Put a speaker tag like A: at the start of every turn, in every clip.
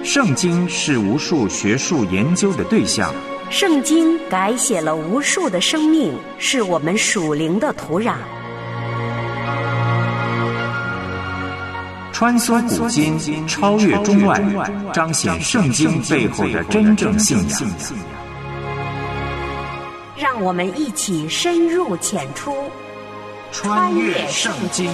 A: 圣经是无数学术研究的对象，
B: 圣经改写了无数的生命，是我们属灵的土壤。
A: 穿梭古今，超越中外，彰显圣经背后的真正信仰。
B: 让我们一起深入浅出，
A: 穿越圣经。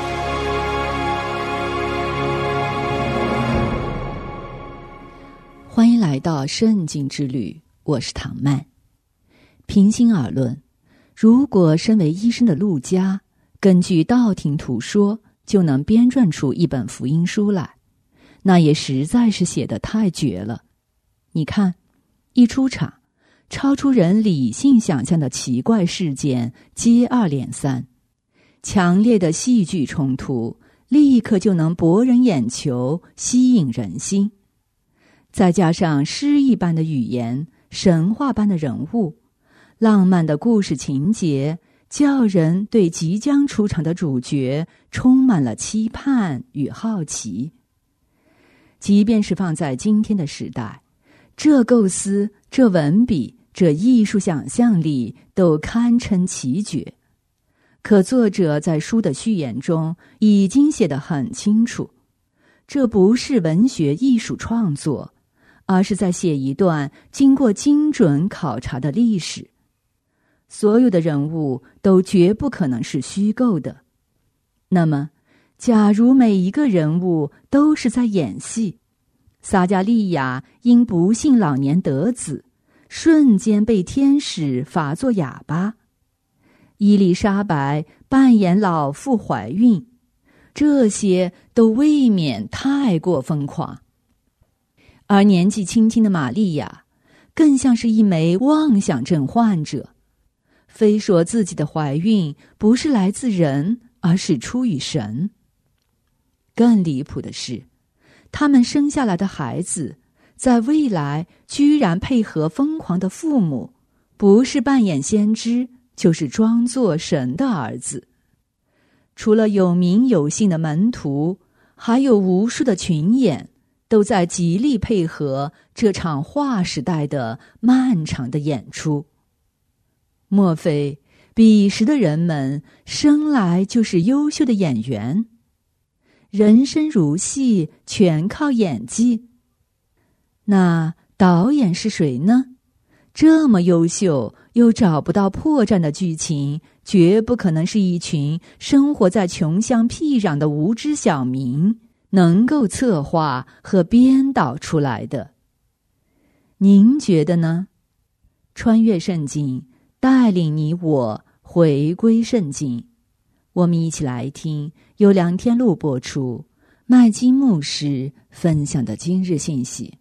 C: 欢迎来到圣经之旅，我是唐曼。平心而论，如果身为医生的陆家根据道听途说就能编撰出一本福音书来，那也实在是写得太绝了。你看，一出场，超出人理性想象的奇怪事件接二连三，强烈的戏剧冲突立刻就能博人眼球，吸引人心。再加上诗意般的语言，神话般的人物，浪漫的故事情节，叫人对即将出场的主角充满了期盼与好奇。即便是放在今天的时代，这构思、这文笔、这艺术想象力都堪称奇绝。可作者在书的序言中已经写得很清楚，这不是文学艺术创作，而是在写一段经过精准考察的历史。所有的人物都绝不可能是虚构的。那么，假如每一个人物都是在演戏，撒迦利亚因不幸老年得子，瞬间被天使罚作哑巴；伊丽莎白扮演老妇怀孕，这些都未免太过疯狂。而年纪轻轻的玛利亚，更像是一枚妄想症患者，非说自己的怀孕不是来自人，而是出于神。更离谱的是，他们生下来的孩子，在未来居然配合疯狂的父母，不是扮演先知，就是装作神的儿子。除了有名有姓的门徒，还有无数的群演，都在极力配合这场划时代的漫长的演出。莫非彼时的人们生来就是优秀的演员？人生如戏，全靠演技。那导演是谁呢？这么优秀又找不到破绽的剧情，绝不可能是一群生活在穷乡僻壤的无知小民能够策划和编导出来的。您觉得呢？穿越圣经，带领你我回归圣经。我们一起来听由梁天禄播出，麦基牧师分享的今日信息。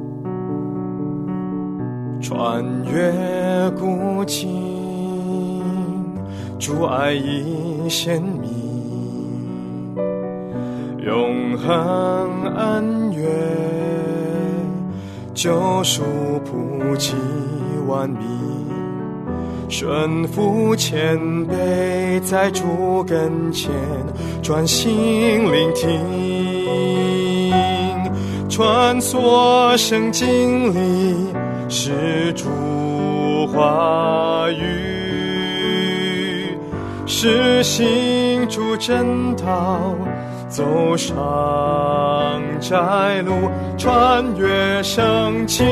D: 穿越古今，主爱已显明，永恒恩怨，救赎普及万民，顺服谦卑，在主跟前专心聆听，穿梭圣经里是主话语，是行主真道，走上窄路，穿越圣经。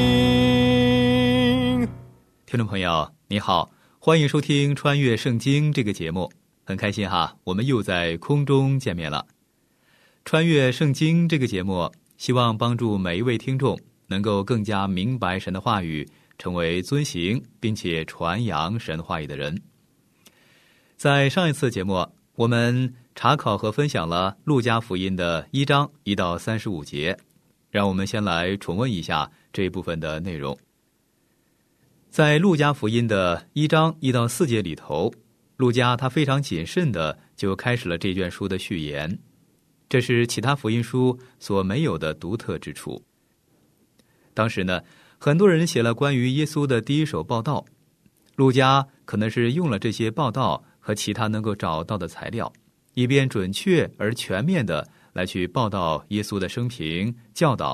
E: 听众朋友你好，欢迎收听穿越圣经这个节目，很开心哈，我们又在空中见面了。穿越圣经这个节目希望帮助每一位听众能够更加明白神的话语，成为遵行并且传扬神话语的人。在上一次节目，我们查考和分享了路加福音的1章1到35节，让我们先来重温一下这一部分的内容。在路加福音的1章1到4节里头，路加他非常谨慎的就开始了这卷书的序言，这是其他福音书所没有的独特之处。当时呢，很多人写了关于耶稣的第一手报道，路加可能是用了这些报道和其他能够找到的材料，以便准确而全面的来去报道耶稣的生平、教导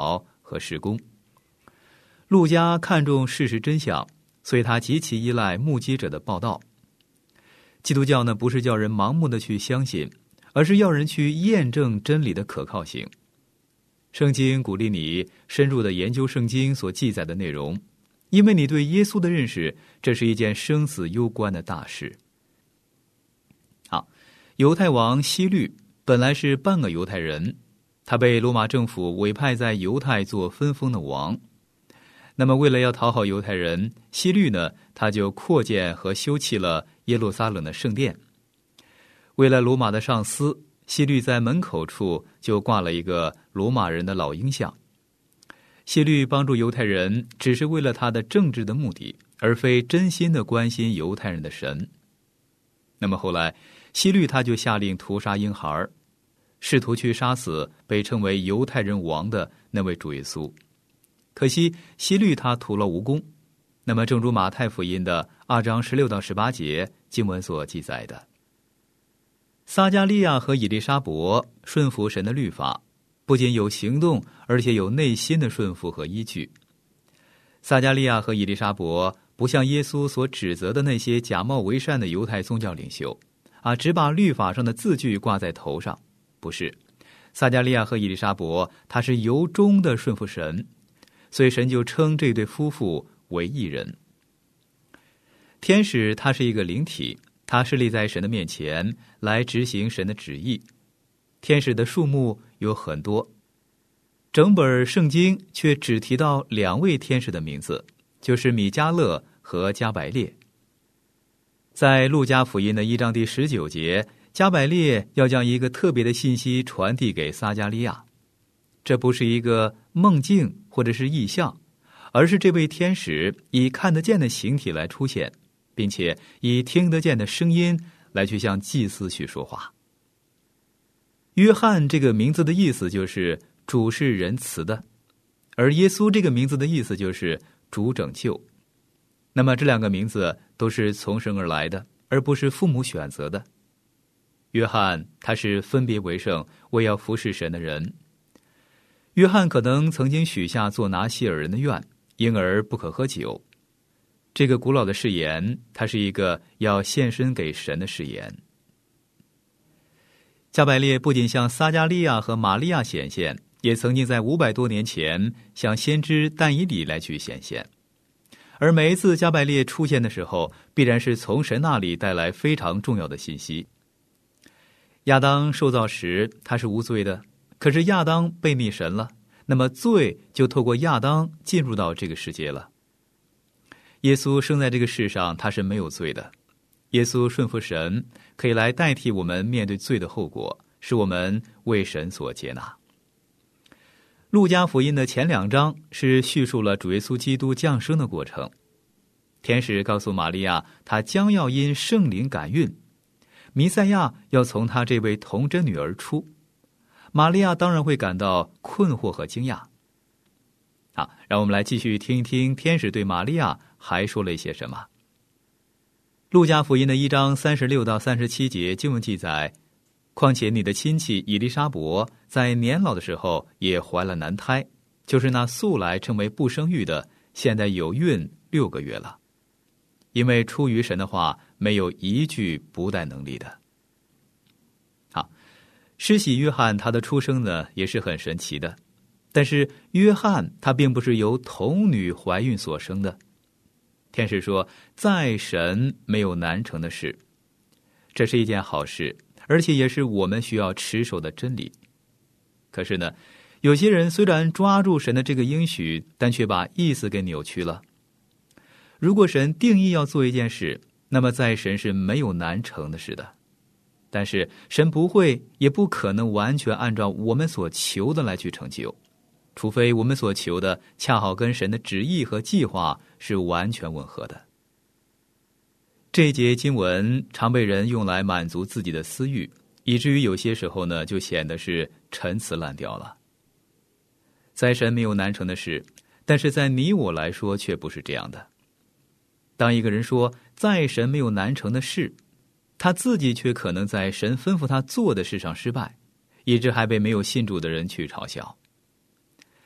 E: 和事工。路加看重事实真相，所以他极其依赖目击者的报道。基督教呢，不是叫人盲目的去相信，而是要人去验证真理的可靠性。圣经鼓励你深入的研究圣经所记载的内容，因为你对耶稣的认识，这是一件生死攸关的大事。好，犹太王希律本来是半个犹太人，他被罗马政府委派在犹太做分封的王。那么为了要讨好犹太人，希律呢，他就扩建和修葺了耶路撒冷的圣殿。为了罗马的上司，希律在门口处就挂了一个罗马人的老鹰像。希律帮助犹太人只是为了他的政治的目的，而非真心的关心犹太人的神。那么后来希律他就下令屠杀婴孩，试图去杀死被称为犹太人王的那位主耶稣。可惜希律他徒劳无功。那么正如马太福音的2章16到18节经文所记载的，撒迦利亚和以利沙伯顺服神的律法，不仅有行动，而且有内心的顺服和依据。撒迦利亚和以利沙伯不像耶稣所指责的那些假冒为善的犹太宗教领袖只把律法上的字句挂在头上。不是，撒迦利亚和以利沙伯他是由衷的顺服神，所以神就称这对夫妇为义人。天使他是一个灵体，他是立在神的面前来执行神的旨意。天使的数目有很多，整本圣经却只提到2位天使的名字，就是米迦勒和加百列。在路加福音的1章第19节，加百列要将一个特别的信息传递给撒迦利亚，这不是一个梦境或者是异象，而是这位天使以看得见的形体来出现，并且以听得见的声音来去向祭司去说话。约翰这个名字的意思就是主是仁慈的，而耶稣这个名字的意思就是主拯救。那么这2个名字都是从神而来的，而不是父母选择的。约翰他是分别为圣，为要服侍神的人。约翰可能曾经许下做拿西尔人的愿，因而不可喝酒。这个古老的誓言，它是一个要献身给神的誓言。加百列不仅向撒迦利亚和玛利亚显现，也曾经在500多年前向先知但以理来去显现。而每一次加百列出现的时候，必然是从神那里带来非常重要的信息。亚当受造时他是无罪的，可是亚当背逆神了，那么罪就透过亚当进入到这个世界了。耶稣生在这个世上，他是没有罪的。耶稣顺服神，可以来代替我们面对罪的后果，使我们为神所接纳。路加福音的前2章是叙述了主耶稣基督降生的过程。天使告诉玛利亚，他将要因圣灵感孕，弥赛亚要从他这位童贞女而出。玛利亚当然会感到困惑和惊讶。好，让我们来继续听一听天使对玛利亚还说了一些什么。路加福音的1章36到37节经文记载，况且你的亲戚以利沙伯在年老的时候也怀了男胎，就是那素来称为不生育的，现在有孕6个月了。因为出于神的话，没有一句不带能力的。好，施洗约翰他的出生呢也是很神奇的，但是约翰他并不是由童女怀孕所生的。天使说，在神没有难成的事，这是一件好事，而且也是我们需要持守的真理。可是呢，有些人虽然抓住神的这个应许，但却把意思给扭曲了。如果神定义要做一件事，那么在神是没有难成的事的。但是神不会也不可能完全按照我们所求的来去成就，除非我们所求的恰好跟神的旨意和计划是完全吻合的。这一节经文常被人用来满足自己的私欲，以至于有些时候呢，就显得是陈词滥调了。在神没有难成的事，但是在你我来说却不是这样的。当一个人说在神没有难成的事，他自己却可能在神吩咐他做的事上失败，以致还被没有信主的人去嘲笑。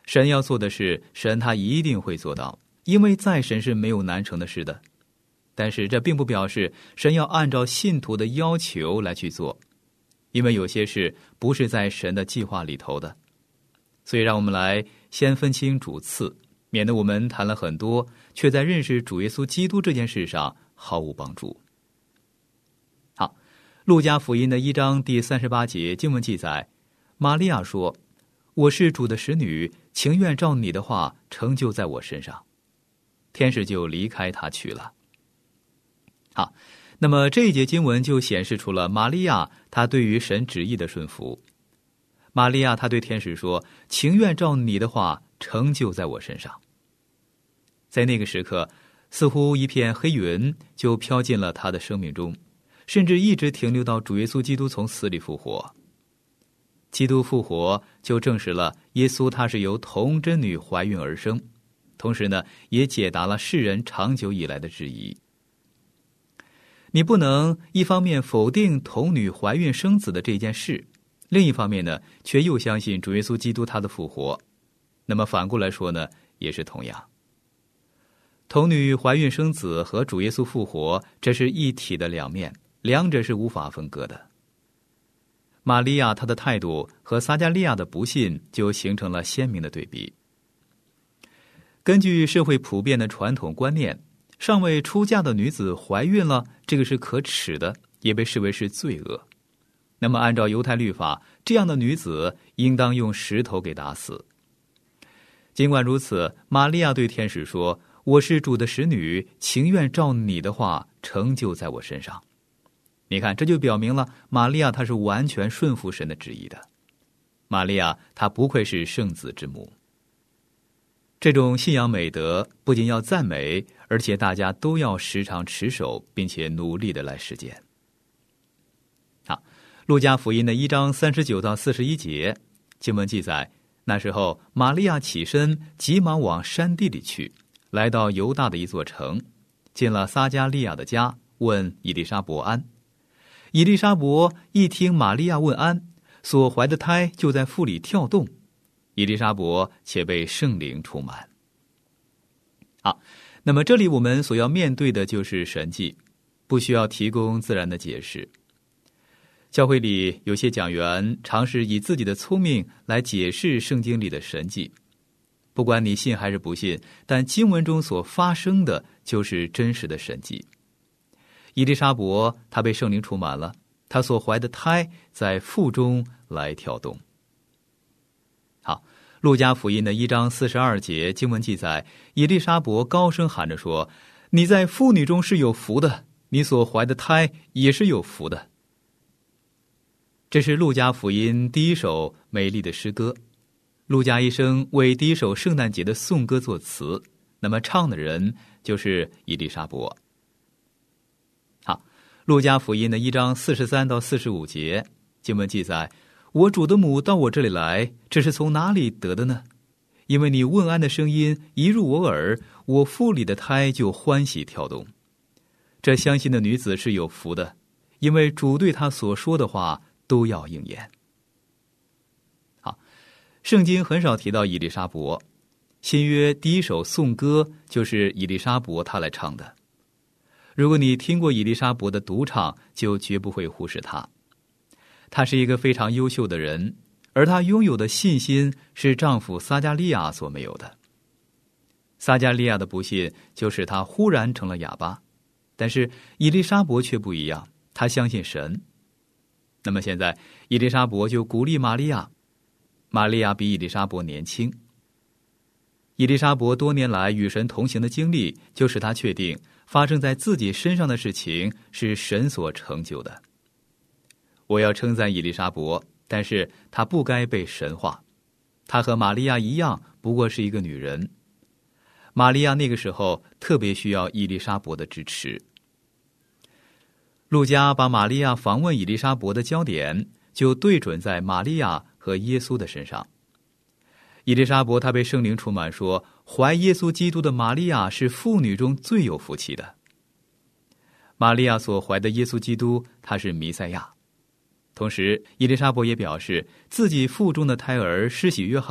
E: 神要做的事，神他一定会做到，因为在神是没有难成的事的。但是这并不表示神要按照信徒的要求来去做，因为有些事不是在神的计划里头的。所以让我们来先分清主次，免得我们谈了很多，却在认识主耶稣基督这件事上毫无帮助。好，路加福音的1章第38节经文记载，玛利亚说，我是主的使女，情愿照你的话成就在我身上。天使就离开他去了。好，那么这一节经文就显示出了玛利亚她对于神旨意的顺服。玛利亚她对天使说，情愿照你的话成就在我身上。在那个时刻，似乎一片黑云就飘进了她的生命中，甚至一直停留到主耶稣基督从死里复活。基督复活就证实了耶稣他是由童贞女怀孕而生，同时呢，也解答了世人长久以来的质疑。你不能一方面否定童女怀孕生子的这件事，另一方面呢，却又相信主耶稣基督他的复活。那么反过来说呢，也是同样。童女怀孕生子和主耶稣复活，这是一体的两面，两者是无法分割的。玛利亚她的态度和撒迦利亚的不信就形成了鲜明的对比。根据社会普遍的传统观念，尚未出嫁的女子怀孕了，这个是可耻的，也被视为是罪恶。那么按照犹太律法，这样的女子应当用石头给打死。尽管如此，玛利亚对天使说，我是主的使女，情愿照你的话成就在我身上。你看，这就表明了玛利亚她是完全顺服神的旨意的。玛利亚她不愧是圣子之母。这种信仰美德不仅要赞美，而且大家都要时常持守，并且努力的来实践。好，路加福音的1章39到41节经文记载，那时候玛利亚起身，急忙往山地里去，来到犹大的一座城，进了撒迦利亚的家，问以利沙伯安。以利沙伯一听玛利亚问安，所怀的胎就在腹里跳动，以利沙伯且被圣灵充满。好，那么这里我们所要面对的就是神迹，不需要提供自然的解释。教会里有些讲员尝试以自己的聪明来解释圣经里的神迹，不管你信还是不信，但经文中所发生的就是真实的神迹。以利沙伯他被圣灵充满了，他所怀的胎在腹中来跳动。好，路加福音的1章42节经文记载，以利沙伯高声喊着说，你在妇女中是有福的，你所怀的胎也是有福的。这是路加福音第一首美丽的诗歌。路加医生为第一首圣诞节的颂歌作词，那么唱的人就是以利沙伯。好，路加福音的1章43到45节经文记载，我主的母到我这里来，这是从哪里得的呢？因为你问安的声音一入我耳，我腹里的胎就欢喜跳动。这相信的女子是有福的，因为主对她所说的话都要应验。好，圣经很少提到以利沙伯，新约第一首颂歌就是以利沙伯他来唱的。如果你听过以利沙伯的独唱，就绝不会忽视他。他是一个非常优秀的人，而他拥有的信心是丈夫撒迦利亚所没有的。撒迦利亚的不信就使他忽然成了哑巴，但是以利沙伯却不一样，他相信神。那么现在以利沙伯就鼓励玛利亚，玛利亚比以利沙伯年轻。以利沙伯多年来与神同行的经历，就使他确定发生在自己身上的事情是神所成就的。我要称赞以利沙伯，但是她不该被神化。她和玛利亚一样，不过是一个女人。玛利亚那个时候特别需要以利沙伯的支持。路加把玛利亚访问以利沙伯的焦点就对准在玛利亚和耶稣的身上。以利沙伯她被圣灵充满，说怀耶稣基督的玛利亚是妇女中最有福气的。玛利亚所怀的耶稣基督，他是弥赛亚。同时以利沙伯也表示自己腹中的胎儿施洗约翰，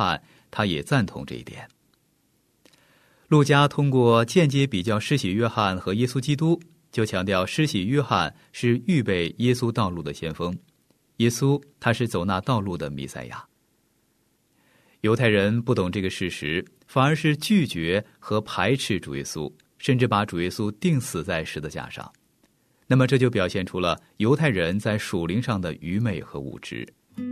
E: 他也赞同这一点。路加通过间接比较施洗约翰和耶稣基督，就强调施洗约翰是预备耶稣道路的先锋，耶稣他是走那道路的弥赛亚。犹太人不懂这个事实，反而是拒绝和排斥主耶稣，甚至把主耶稣钉死在十字架上。那么这就表现出了犹太人在属灵上的愚昧和无知。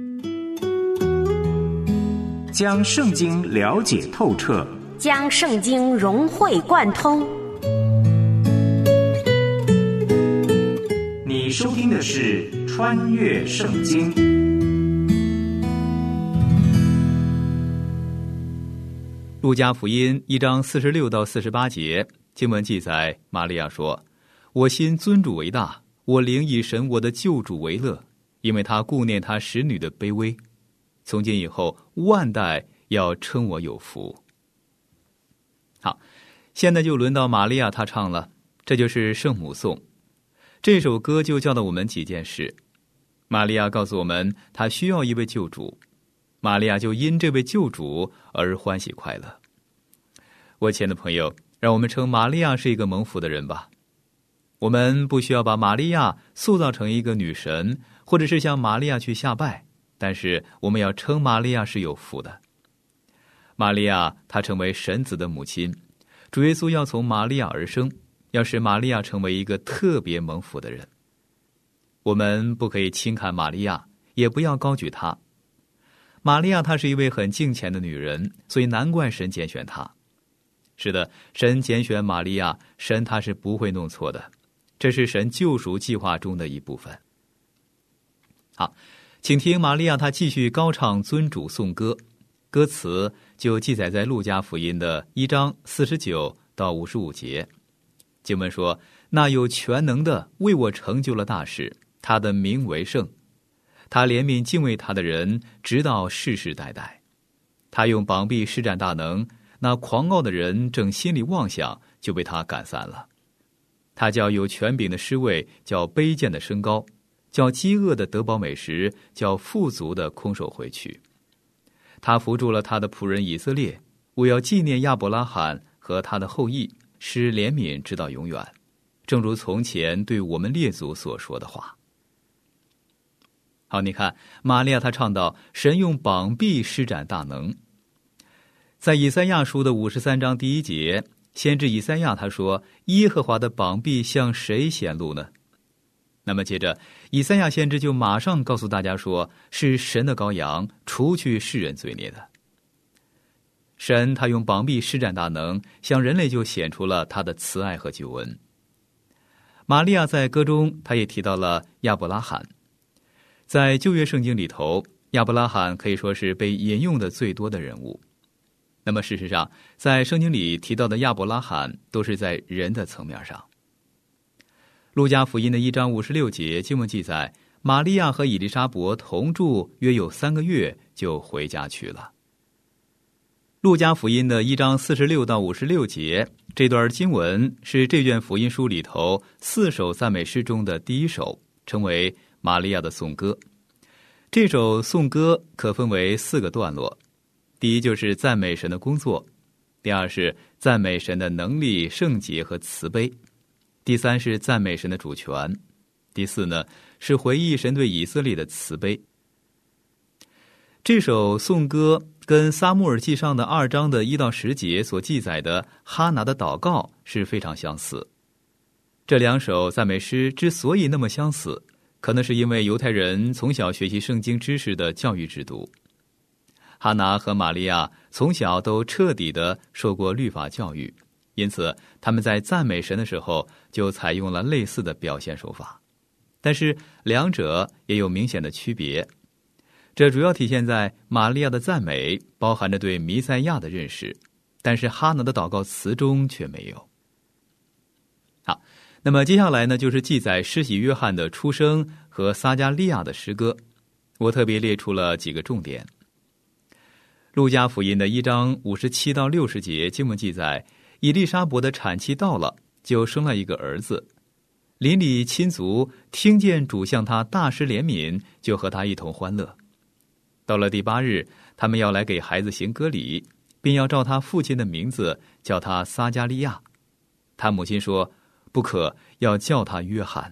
A: 将圣经了解透彻，
B: 将圣经融会贯通。
A: 你收听的是《穿越圣经》。
E: 路加福音1章46到48节，经文记载，玛利亚说：“我心尊主为大，我灵以神我的救主为乐，因为他顾念他使女的卑微。从今以后，万代要称我有福。”好，现在就轮到玛利亚她唱了，这就是圣母颂。这首歌就教导我们几件事。玛利亚告诉我们，她需要一位救主，玛利亚就因这位救主而欢喜快乐。我亲爱的朋友，让我们称玛利亚是一个蒙福的人吧。我们不需要把玛利亚塑造成一个女神，或者是向玛利亚去下拜，但是我们要称玛利亚是有福的。玛利亚她成为神子的母亲，主耶稣要从玛利亚而生，要使玛利亚成为一个特别蒙福的人。我们不可以轻看玛利亚，也不要高举她。玛利亚她是一位很敬虔的女人，所以难怪神拣选她。是的，神拣选玛利亚，神他是不会弄错的，这是神救赎计划中的一部分。好，请听玛利亚她继续高唱尊主颂歌，歌词就记载在路加福音的1章49到55节。经文说：“那有全能的为我成就了大事，他的名为圣。他怜悯敬畏他的人，直到世世代代。他用膀臂施展大能，那狂傲的人正心里妄想，就被他赶散了。他叫有权柄的失位，叫卑贱的升高，叫饥饿的得饱美食，叫富足的空手回去。他扶住了他的仆人以色列，我要纪念亚伯拉罕和他的后裔，使怜悯直到永远，正如从前对我们列祖所说的话。”好，你看玛利亚她唱到，神用膀臂施展大能。在以赛亚书的53章第1节，先知以赛亚他说：“耶和华的膀臂向谁显露呢？”那么接着以赛亚先知就马上告诉大家说，是神的羔羊，除去世人罪孽的。神他用膀臂施展大能，向人类就显出了他的慈爱和救恩。玛利亚在歌中他也提到了亚伯拉罕。在旧约圣经里头，亚伯拉罕可以说是被引用的最多的人物。那么事实上，在圣经里提到的亚伯拉罕都是在人的层面上。路加福音的1章56节经文记载，玛利亚和以利沙伯同住约有3个月，就回家去了。路加福音的1章46到56节，这段经文是这卷福音书里头4首赞美诗中的第1首，称为玛利亚的颂歌。这首颂歌可分为4个段落，第一就是赞美神的工作，第二是赞美神的能力、圣洁和慈悲，第三是赞美神的主权，第四呢是回忆神对以色列的慈悲。这首颂歌跟撒母耳记上的2章的1到10节所记载的哈拿的祷告是非常相似。这2首赞美诗之所以那么相似，可能是因为犹太人从小学习圣经知识的教育制度。哈拿和玛利亚从小都彻底地受过律法教育，因此他们在赞美神的时候就采用了类似的表现手法。但是两者也有明显的区别，这主要体现在玛利亚的赞美包含着对弥赛亚的认识，但是哈拿的祷告词中却没有。好，那么接下来呢，就是记载施洗约翰的出生和撒加利亚的诗歌，我特别列出了几个重点。路加福音的1章57到60节经文记载，以利沙伯的产期到了，就生了一个儿子。邻里亲族听见主向他大施怜悯，就和他一同欢乐。 到了第8日，他们要来给孩子行割礼，并要照他父亲的名字叫他撒加利亚。他母亲说：“不可，要叫他约翰。”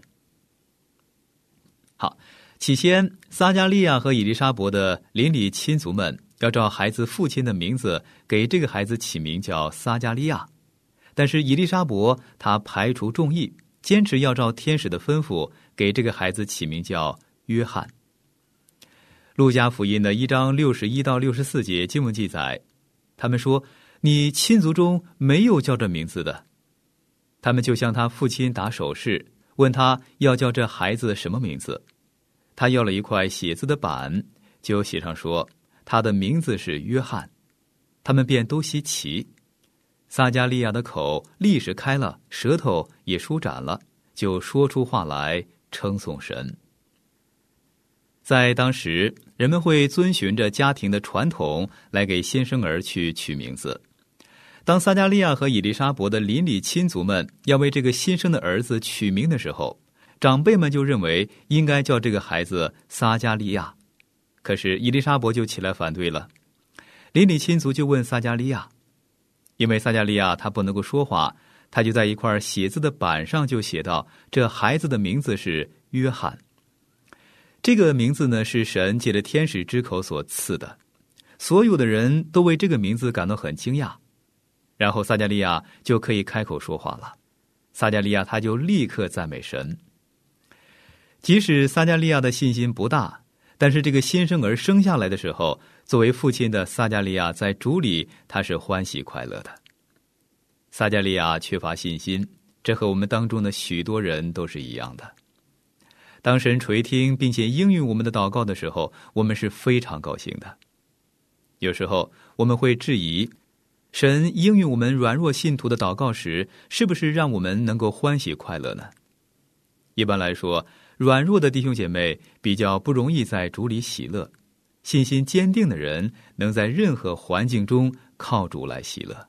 E: 好，起先撒加利亚和以利沙伯的邻里亲族们要照孩子父亲的名字给这个孩子起名叫撒加利亚，但是以利沙伯他排除众议，坚持要照天使的吩咐给这个孩子起名叫约翰。路加福音的1章61到64节经文记载，他们说：“你亲族中没有叫这名字的。”他们就向他父亲打手势，问他要叫这孩子什么名字。他要了一块写字的板，就写上说他的名字是约翰。他们便都稀奇。撒加利亚的口立时开了，舌头也舒展了，就说出话来，称颂神。在当时，人们会遵循着家庭的传统来给新生儿去取名字。当撒加利亚和以利沙伯的邻里亲族们要为这个新生的儿子取名的时候，长辈们就认为应该叫这个孩子撒加利亚。可是以利沙伯就起来反对了。邻里亲族就问撒加利亚，因为撒加利亚他不能够说话，他就在一块写字的板上就写到这孩子的名字是约翰。这个名字呢，是神借着天使之口所赐的，所有的人都为这个名字感到很惊讶。然后撒加利亚就可以开口说话了。撒加利亚他就立刻赞美神。即使撒加利亚的信心不大，但是这个新生儿生下来的时候，作为父亲的撒加利亚在主里他是欢喜快乐的。撒加利亚缺乏信心，这和我们当中的许多人都是一样的。当神垂听并且应允我们的祷告的时候，我们是非常高兴的。有时候我们会质疑，神应允我们软弱信徒的祷告时，是不是让我们能够欢喜快乐呢？一般来说，软弱的弟兄姐妹比较不容易在主里喜乐，信心坚定的人能在任何环境中靠主来喜乐。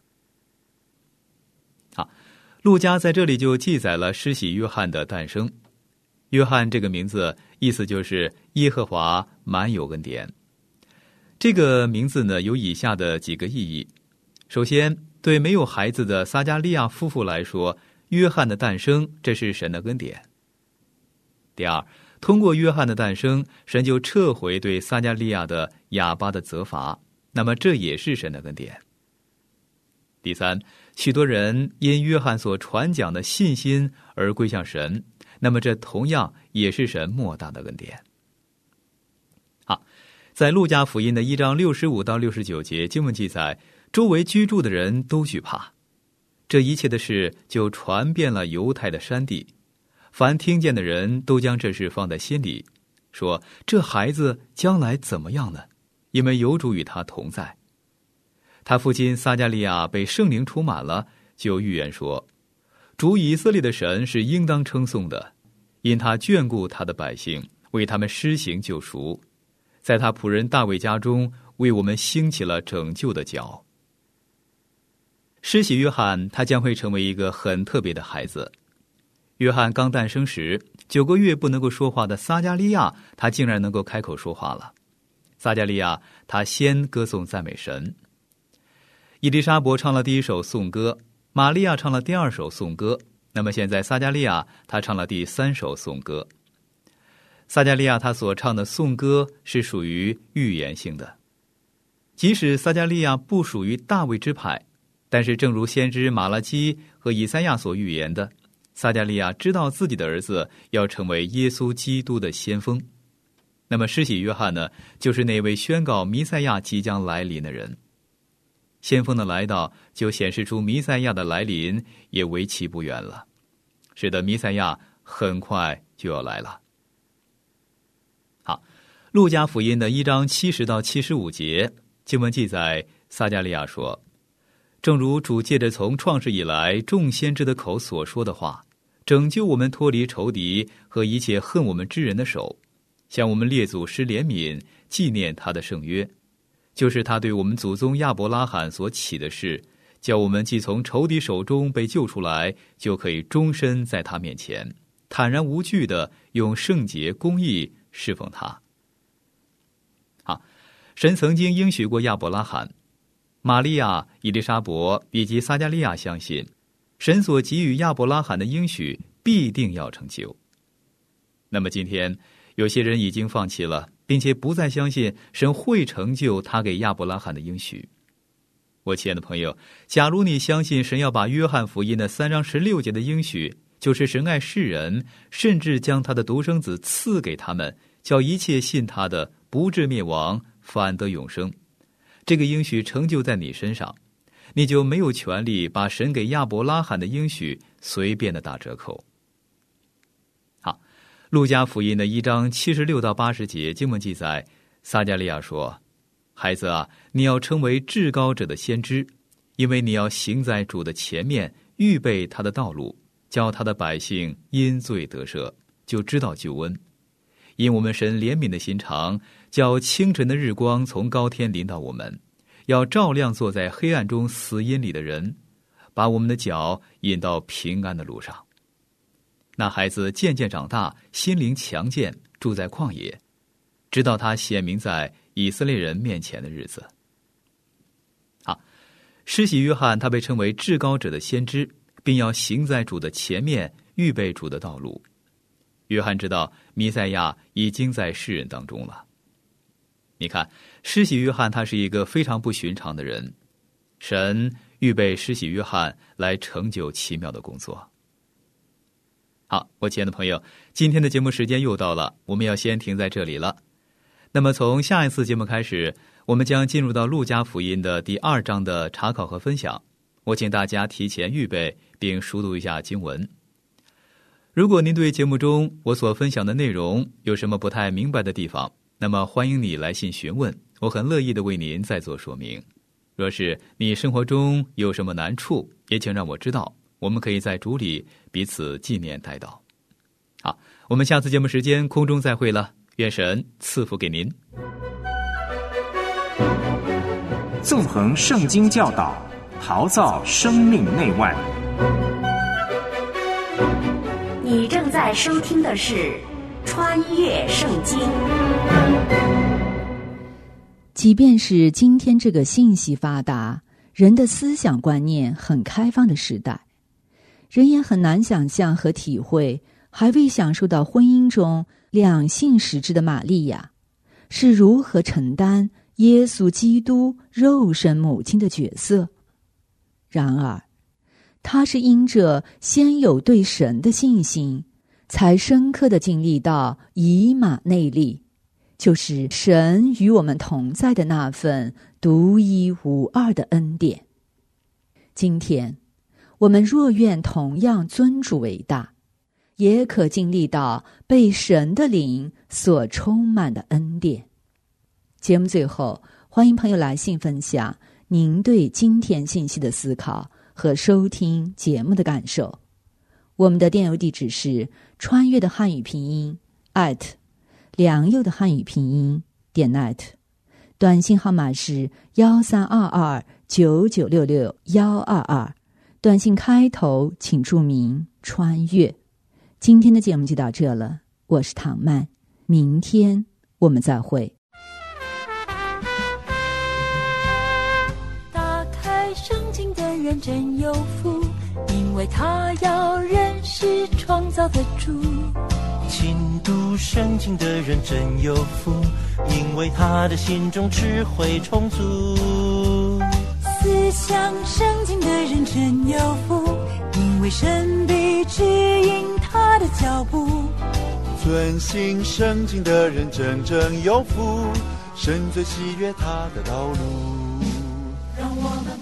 E: 好，路加在这里就记载了施洗约翰的诞生。约翰这个名字意思就是耶和华满有恩典。这个名字呢，有以下的几个意义。首先，对没有孩子的撒加利亚夫妇来说，约翰的诞生这是神的恩典。第二，通过约翰的诞生，神就撤回对撒加利亚的哑巴的责罚，那么这也是神的恩典。第三，许多人因约翰所传讲的信心而归向神，那么这同样也是神莫大的恩典。好，在路加福音的1章65到69节经文记载，周围居住的人都惧怕。这一切的事就传遍了犹太的山地，凡听见的人都将这事放在心里，说这孩子将来怎么样呢？因为有主与他同在。他父亲撒加利亚被圣灵充满了，就预言说，主以色列的神是应当称颂的，因他眷顾他的百姓，为他们施行救赎，在他仆人大卫家中为我们兴起了拯救的脚。施洗约翰他将会成为一个很特别的孩子。约翰刚诞生时，9个月不能够说话的撒加利亚，他竟然能够开口说话了。撒加利亚他先歌颂赞美神。以利沙伯唱了第1首颂歌，玛利亚唱了第2首颂歌，那么现在撒加利亚他唱了第3首颂歌。撒加利亚他所唱的颂歌是属于预言性的。即使撒加利亚不属于大卫支派，但是正如先知马拉基和以赛亚所预言的，撒加利亚知道自己的儿子要成为耶稣基督的先锋。那么施洗约翰呢，就是那位宣告弥赛亚即将来临的人。先锋的来到就显示出弥赛亚的来临也为期不远了，使得弥赛亚很快就要来了。好，路加福音的1章70到75节经文记载，撒加利亚说，正如主借着从创世以来众先知的口所说的话，拯救我们脱离仇敌和一切恨我们之人的手，向我们列祖施怜悯，纪念他的圣约，就是他对我们祖宗亚伯拉罕所起的事，叫我们既从仇敌手中被救出来，就可以终身在他面前坦然无惧地用圣洁公义侍奉他。好， 神曾经应许过亚伯拉罕、玛利亚、以利沙伯以及撒迦利亚相信，神所给予亚伯拉罕的应许必定要成就。那么今天，有些人已经放弃了，并且不再相信神会成就他给亚伯拉罕的应许。我亲爱的朋友，假如你相信神要把约翰福音的3章16节的应许，就是神爱世人，甚至将他的独生子赐给他们，叫一切信他的不至灭亡，反得永生，这个应许成就在你身上，你就没有权利把神给亚伯拉罕的应许随便的打折扣。好，路加福音的1章76到80节经文记载，撒迦利亚说：孩子啊，你要称为至高者的先知，因为你要行在主的前面，预备他的道路，叫他的百姓因罪得赦，就知道救恩。因我们神怜悯的心肠，叫清晨的日光从高天临到我们，要照亮坐在黑暗中死荫里的人，把我们的脚引到平安的路上。那孩子渐渐长大，心灵强健，住在旷野，直到他显明在以色列人面前的日子。好，施洗约翰他被称为至高者的先知，并要行在主的前面，预备主的道路。约翰知道弥赛亚已经在世人当中了。你看，施洗约翰他是一个非常不寻常的人，神预备施洗约翰来成就奇妙的工作。好，我亲爱的朋友，今天的节目时间又到了，我们要先停在这里了。那么从下一次节目开始，我们将进入到路加福音的第2章的查考和分享。我请大家提前预备并熟读一下经文。如果您对节目中我所分享的内容有什么不太明白的地方，那么欢迎你来信询问，我很乐意的为您再做说明。若是你生活中有什么难处，也请让我知道，我们可以在主里彼此纪念代祷。好，我们下次节目时间空中再会了，愿神赐福给您。
A: 纵横圣经教导，陶造生命内外。
B: 你正在收听的是《穿越圣经》。
C: 即便是今天这个信息发达、人的思想观念很开放的时代，人也很难想象和体会还未享受到婚姻中两性实质的玛利亚是如何承担耶稣基督肉身母亲的角色。然而她是因着先有对神的信心，才深刻地经历到以马内利，就是神与我们同在的那份独一无二的恩典。今天我们若愿同样尊主为大，也可经历到被神的灵所充满的恩典。节目最后，欢迎朋友来信分享您对今天信息的思考和收听节目的感受。我们的电邮地址是穿越的汉语拼音@良友的汉语拼音.net， 短信号码是132299662122，短信开头请注明穿越。今天的节目就到这了，我是唐曼，明天我们再会。
F: 打开圣经的人真有福，因为他要认识创造的主。
G: 勤读圣经的人真有福，因为他的心中智慧充足。
F: 思想圣经的人真有福，因为神必指引他的脚步。
H: 遵行圣经的人真正有福，神最喜悦他的道路。
F: 让我们